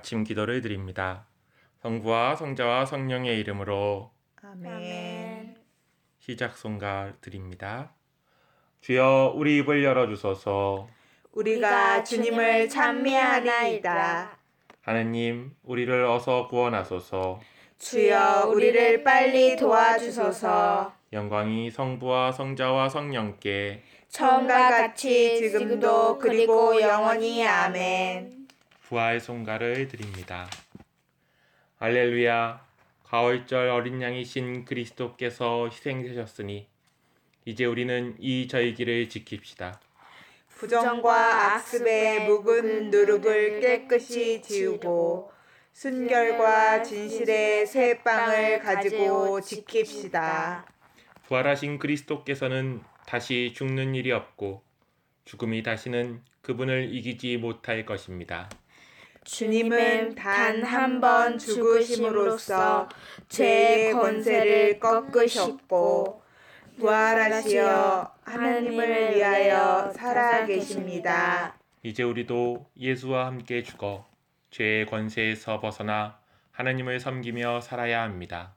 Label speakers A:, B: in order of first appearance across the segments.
A: 아침 기도를 드립니다. 성부와 성자와 성령의 이름으로
B: 아멘.
A: 시작 송가 드립니다. 주여 우리 입을 열어주소서.
B: 우리가 주님을 찬미하나이다.
A: 하느님 우리를 어서 구원하소서.
B: 주여 우리를 빨리 도와주소서.
A: 영광이 성부와 성자와 성령께
B: 처음과 같이 지금도 그리고 영원히 아멘.
A: 부활 송가를 드립니다. 할렐루야. 가을절 어린 양이신 그리스도께서 희생되셨으니 이제 우리는 이 저희 길을 지킵시다.
B: 부정과 악습의 묵은 누룩을 깨끗이 지우고 순결과 진실의 새 빵을 가지고 지킵시다.
A: 부활하신 그리스도께서는 다시 죽는 일이 없고 죽음이 다시는 그분을 이기지 못할 것입니다.
B: 주님은 단 한 번 죽으심으로써 죄의 권세를 꺾으셨고 부활하시어 하나님을 위하여 살아계십니다.
A: 이제 우리도 예수와 함께 죽어 죄의 권세에서 벗어나 하나님을 섬기며 살아야 합니다.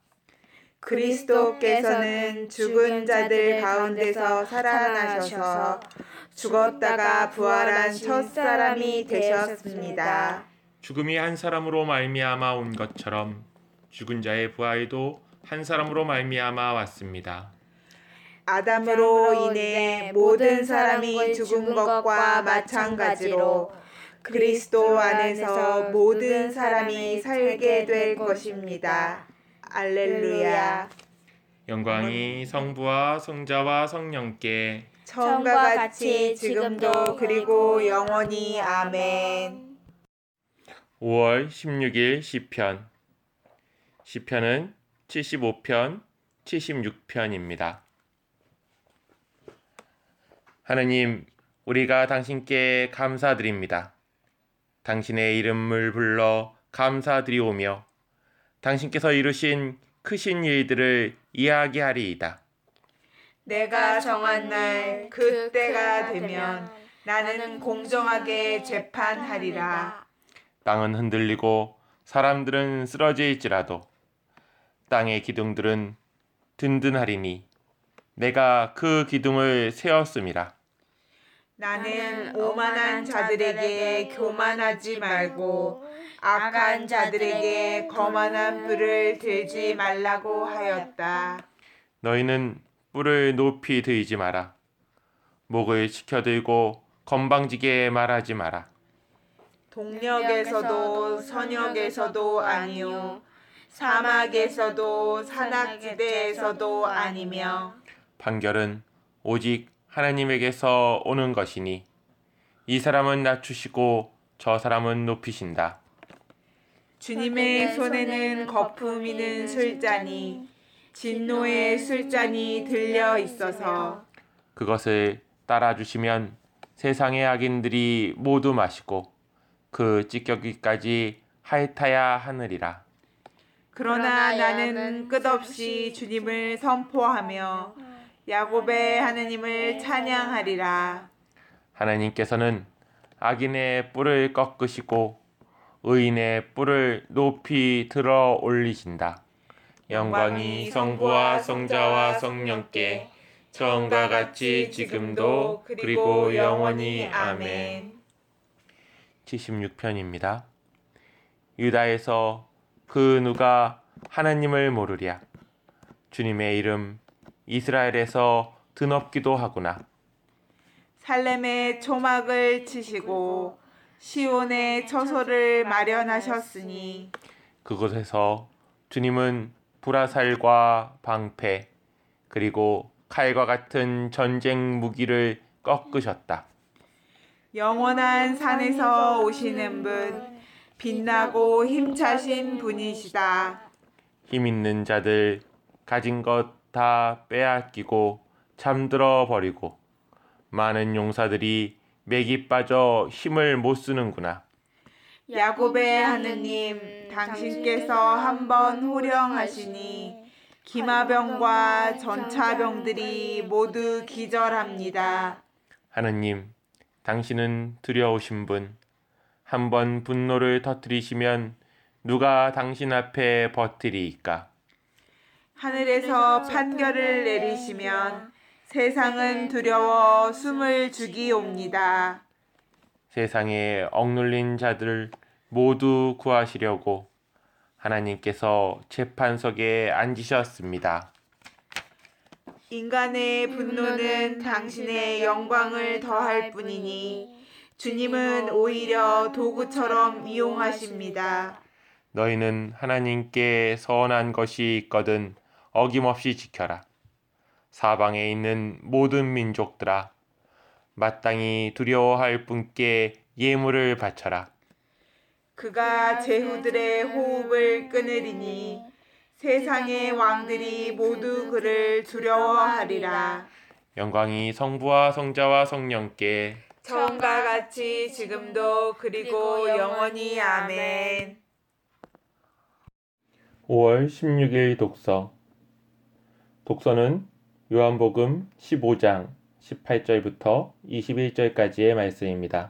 B: 그리스도께서는 죽은 자들 가운데서 살아나셔서 죽었다가 부활한 첫사람이 되셨습니다.
A: 죽음이 한 사람으로 말미암아 온 것처럼 죽은 자의 부활도 한 사람으로 말미암아 왔습니다.
B: 아담으로 인해 모든 사람이 죽은 것과 마찬가지로 그리스도 안에서 모든 사람이 살게 될 것입니다. 알렐루야.
A: 영광이 성부와 성자와 성령께
B: 처음과 같이 지금도 그리고 영원히 아멘.
A: 5월 16일 시편. 시편은 75편, 76편입니다. 하느님, 우리가 당신께 감사드립니다. 당신의 이름을 불러 감사드리오며 당신께서 이루신 크신 일들을 이야기하리이다.
B: 내가 정한 날 그때가 되면 나는 공정하게 재판하리라.
A: 땅은 흔들리고 사람들은 쓰러질지라도 땅의 기둥들은 든든하리니 내가 그 기둥을 세웠음이라.
B: 나는 오만한 자들에게 교만하지 말고 악한 자들에게 거만한 뿔을 들지 말라고 하였다.
A: 너희는 뿔을 높이 들지 마라. 목을 치켜들고 건방지게 말하지 마라.
B: 동력에서도 선역에서도 아니요 사막에서도 산악지대에서도 아니며
A: 판결은 오직 하나님에게서 오는 것이니 이 사람은 낮추시고 저 사람은 높이신다.
B: 주님의 손에는 거품이는 술잔이 진노의 술잔이 들려 있어서
A: 그것을 따라주시면 세상의 악인들이 모두 마시고 그 찌꺼기까지 핥아야 하느리라.
B: 그러나 나는 끝없이 주님을 선포하며 야곱의 하느님을 찬양하리라.
A: 하나님께서는 악인의 뿔을 꺾으시고 의인의 뿔을 높이 들어 올리신다. 영광이 성부와 성자와 성령께 처음과 같이 지금도 그리고 영원히 아멘. 76편입니다. 유다에서 그 누가 하나님을 모르랴. 주님의 이름 이스라엘에서 드높기도 하구나.
B: 살렘에 초막을 치시고 시온에 처소를 마련하셨으니
A: 그곳에서 주님은 불화살과 방패 그리고 칼과 같은 전쟁 무기를 꺾으셨다.
B: 영원한 산에서 오시는 분 빛나고 힘차신 분이시다.
A: 힘 있는 자들 가진 것 다 빼앗기고 잠들어 버리고 많은 용사들이 맥이 빠져 힘을 못 쓰는구나.
B: 야곱의 하느님 당신께서 한번 호령하시니 기마병과 전차병들이 모두 기절합니다.
A: 하느님, 당신은 두려우신 분, 한번 분노를 터뜨리시면 누가 당신 앞에 버티리이까?
B: 하늘에서 판결을 내리시면 세상은 두려워 숨을 죽이옵니다.
A: 세상에 억눌린 자들을 모두 구하시려고 하나님께서 재판석에 앉으셨습니다.
B: 인간의 분노는 당신의 영광을 더할 뿐이니 주님은 오히려 도구처럼 이용하십니다.
A: 너희는 하나님께 선한 것이 있거든 어김없이 지켜라. 사방에 있는 모든 민족들아, 마땅히 두려워할 분께 예물을 바쳐라.
B: 그가 제후들의 호흡을 끊으리니 세상의 왕들이 모두 그를 두려워하리라.
A: 영광이 성부와 성자와 성령께
B: 처음과 같이 지금도 그리고 영원히 아멘.
A: 5월 16일 독서. 독서는 요한복음 15장 18절부터 21절까지의 말씀입니다.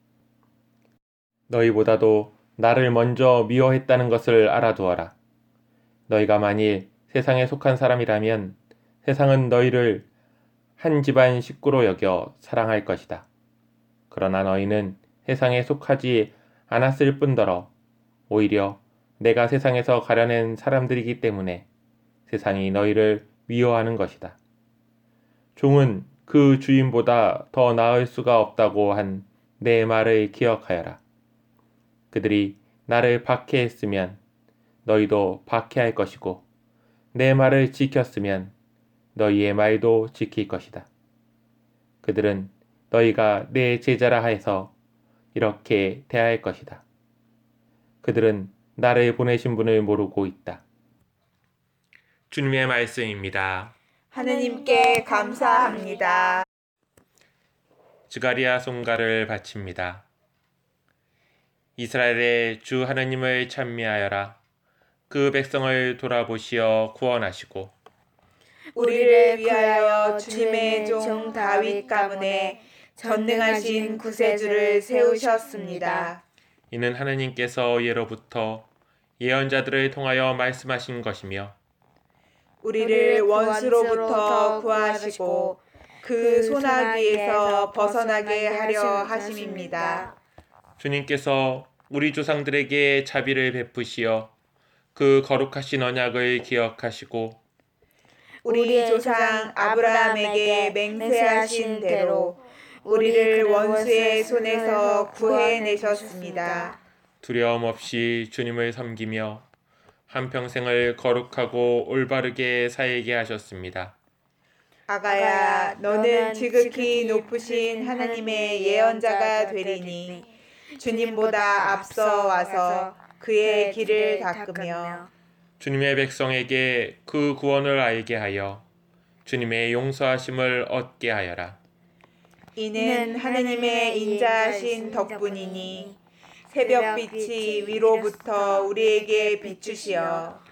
A: 너희보다도 나를 먼저 미워했다는 것을 알아두어라. 너희가 만일 세상에 속한 사람이라면 세상은 너희를 한 집안 식구로 여겨 사랑할 것이다. 그러나 너희는 세상에 속하지 않았을 뿐더러 오히려 내가 세상에서 가려낸 사람들이기 때문에 세상이 너희를 미워하는 것이다. 종은 그 주인보다 더 나을 수가 없다고 한 내 말을 기억하여라. 그들이 나를 박해했으면 너희도 박해할 것이고 내 말을 지켰으면 너희의 말도 지킬 것이다. 그들은 너희가 내 제자라 해서 이렇게 대할 것이다. 그들은 나를 보내신 분을 모르고 있다. 주님의 말씀입니다.
B: 하느님께 감사합니다.
A: 주가리아 송가를 바칩니다. 이스라엘의 주 하느님을 찬미하여라. 그 백성을 돌아보시어 구원하시고
B: 우리를 위하여 주님의 종 다윗 가문에 전능하신 구세주를 세우셨습니다.
A: 이는 하느님께서 예로부터 예언자들을 통하여 말씀하신 것이며
B: 우리를 원수로부터 구하시고 그 소나기에서 벗어나게 하려 하심입니다.
A: 주님께서 우리 조상들에게 자비를 베푸시어 그 거룩하신 언약을 기억하시고
B: 우리 조상 아브라함에게 맹세하신 대로 우리를 원수의 손에서 구해내셨습니다.
A: 두려움 없이 주님을 섬기며 한평생을 거룩하고 올바르게 살게 하셨습니다.
B: 아가야, 너는 지극히 높으신 하나님의 예언자가 되리니 주님보다 앞서 와서 그의 길을 닦으며
A: 주님의 백성에게 그 구원을 알게 하여 주님의 용서하심을 얻게 하여라.
B: 이는 하느님의 인자하신 덕분이니 새벽빛이 위로부터 우리에게 비추시어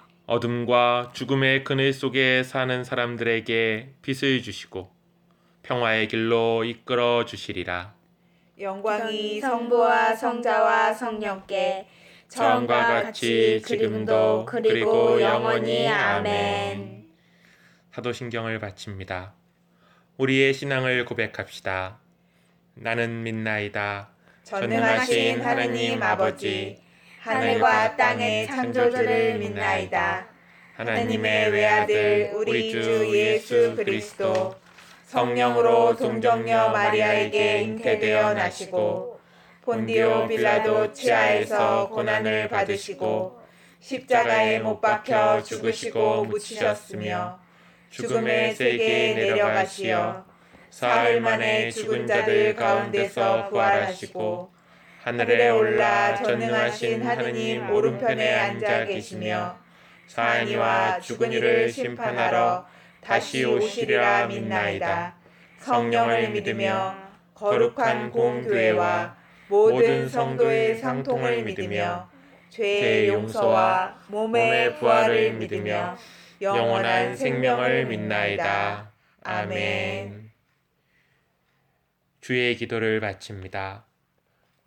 A: 어둠과 죽음의 그늘 속에 사는 사람들에게 빛을 주시고 평화의 길로 이끌어 주시리라.
B: 영광이 성부와 성자와 성령께
A: 처음과 같이 지금도 그리고 영원히 아멘. 사도신경을 바칩니다. 우리의 신앙을 고백합시다. 나는 믿나이다.
B: 전능하신 하느님 아버지, 하늘과 땅의 창조주를 믿나이다. 하느님의 외아들 우리 주 예수 그리스도 성령으로 동정녀 마리아에게 잉태되어 나시고 본디오 빌라도 치하에서 고난을 받으시고 십자가에 못 박혀 죽으시고 묻히셨으며 죽음의 세계에 내려가시어 사흘 만에 죽은 자들 가운데서 부활하시고 하늘에 올라 전능하신 하느님 오른편에 앉아 계시며 사한이와 죽은 이를 심판하러 다시 오시리라 믿나이다. 성령을 믿으며 거룩한 공교회와 모든 성도의 상통을 믿으며 죄의 용서와 몸의 부활을 믿으며 영원한 생명을 믿나이다. 아멘.
A: 주의 기도를 바칩니다.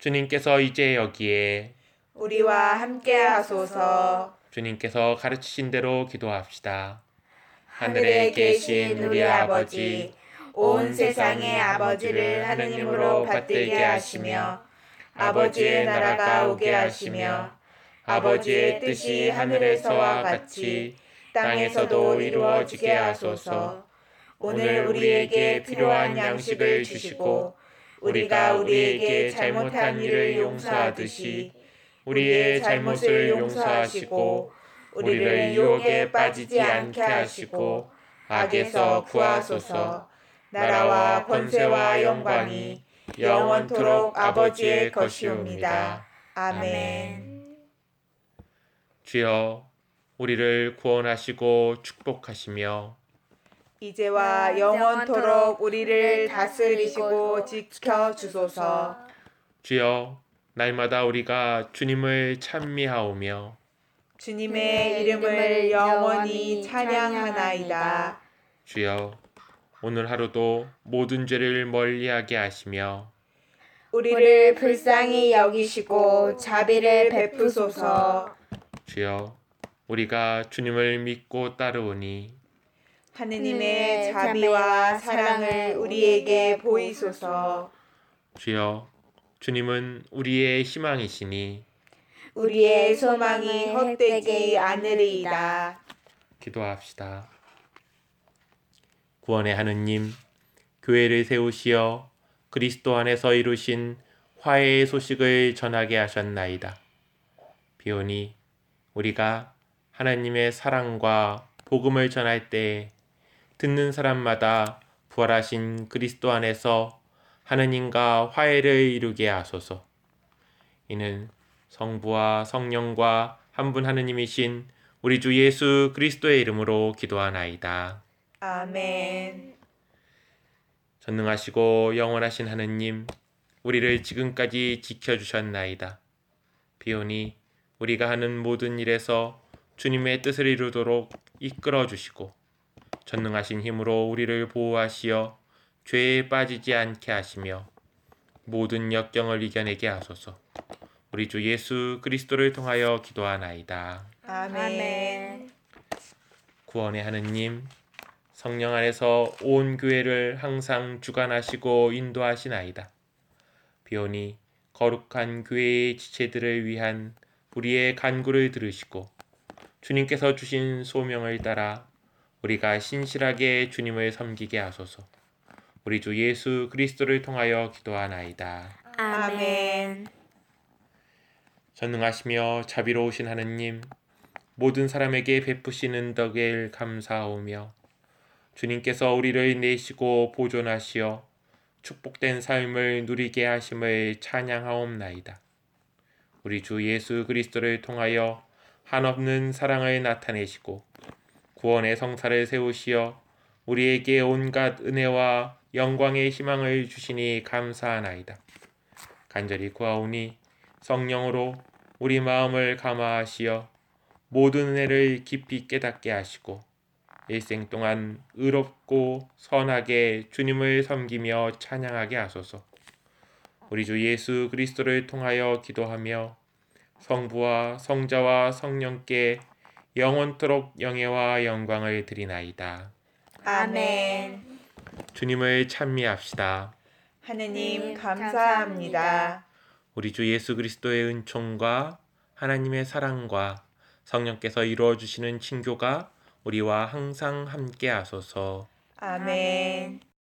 A: 주님께서 이제 여기에
B: 우리와 함께 하소서.
A: 주님께서 가르치신 대로 기도합시다.
B: 하늘에 계신 우리 아버지, 온 세상의 아버지를 하느님으로 받들게 하시며 아버지의 나라가 오게 하시며 아버지의 뜻이 하늘에서와 같이 땅에서도 이루어지게 하소서. 오늘 우리에게 필요한 양식을 주시고 우리가 우리에게 잘못한 일을 용서하듯이 우리의 잘못을 용서하시고 우리를 유혹에 빠지지 않게 하시고 악에서 구하소서. 나라와 권세와 영광이 영원토록 아버지의 것이옵니다. 아멘.
A: 주여, 우리를 구원하시고 축복하시며
B: 이제와 영원토록 우리를 다스리시고 지켜주소서.
A: 주여, 날마다 우리가 주님을 찬미하오며
B: 주님의 이름을 영원히 찬양하나이다.
A: 주여, 오늘 하루도 모든 죄를 멀리하게 하시며
B: 우리를 불쌍히 여기시고 자비를 베푸소서.
A: 주여, 우리가 주님을 믿고 따르오니
B: 하느님의 자비와 사랑을 우리에게 보이소서.
A: 주여, 주님은 우리의 희망이시니
B: 우리의 소망이 헛되지 않으리이다.
A: 기도합시다. 구원의 하느님, 교회를 세우시어 그리스도 안에서 이루신 화해의 소식을 전하게 하셨나이다. 비오니 우리가 하나님의 사랑과 복음을 전할 때 듣는 사람마다 부활하신 그리스도 안에서 하느님과 화해를 이루게 하소서. 이는 성부와 성령과 한 분 하느님이신 우리 주 예수 그리스도의 이름으로 기도하나이다.
B: 아멘.
A: 전능하시고 영원하신 하느님, 우리를 지금까지 지켜주셨나이다. 비오니 우리가 하는 모든 일에서 주님의 뜻을 이루도록 이끌어 주시고 전능하신 힘으로 우리를 보호하시어 죄에 빠지지 않게 하시며 모든 역경을 이겨내게 하소서. 우리 주 예수 그리스도를 통하여 기도하나이다.
B: 아멘.
A: 구원의 하느님, 성령 안에서 온 교회를 항상 주관하시고 인도하시나이다. 비오니 거룩한 교회의 지체들을 위한 우리의 간구를 들으시고 주님께서 주신 소명을 따라 우리가 신실하게 주님을 섬기게 하소서. 우리 주 예수 그리스도를 통하여 기도하나이다.
B: 아멘.
A: 전능하시며 자비로우신 하느님, 모든 사람에게 베푸시는 덕을 감사하오며 주님께서 우리를 내시고 보존하시어 축복된 삶을 누리게 하심을 찬양하옵나이다. 우리 주 예수 그리스도를 통하여 한없는 사랑을 나타내시고 구원의 성사를 세우시어 우리에게 온갖 은혜와 영광의 희망을 주시니 감사하나이다. 간절히 구하오니 성령으로 우리 마음을 감화하시어 모든 은혜를 깊이 깨닫게 하시고 일생 동안 의롭고 선하게 주님을 섬기며 찬양하게 하소서. 우리 주 예수 그리스도를 통하여 기도하며 성부와 성자와 성령께 영원토록 영예와 영광을 드리나이다.
B: 아멘.
A: 주님을 찬미합시다.
B: 하느님 감사합니다.
A: 우리 주 예수 그리스도의 은총과 하나님의 사랑과 성령께서 이루어 주시는 친교가 우리와 항상 함께 하소서.
B: 아멘.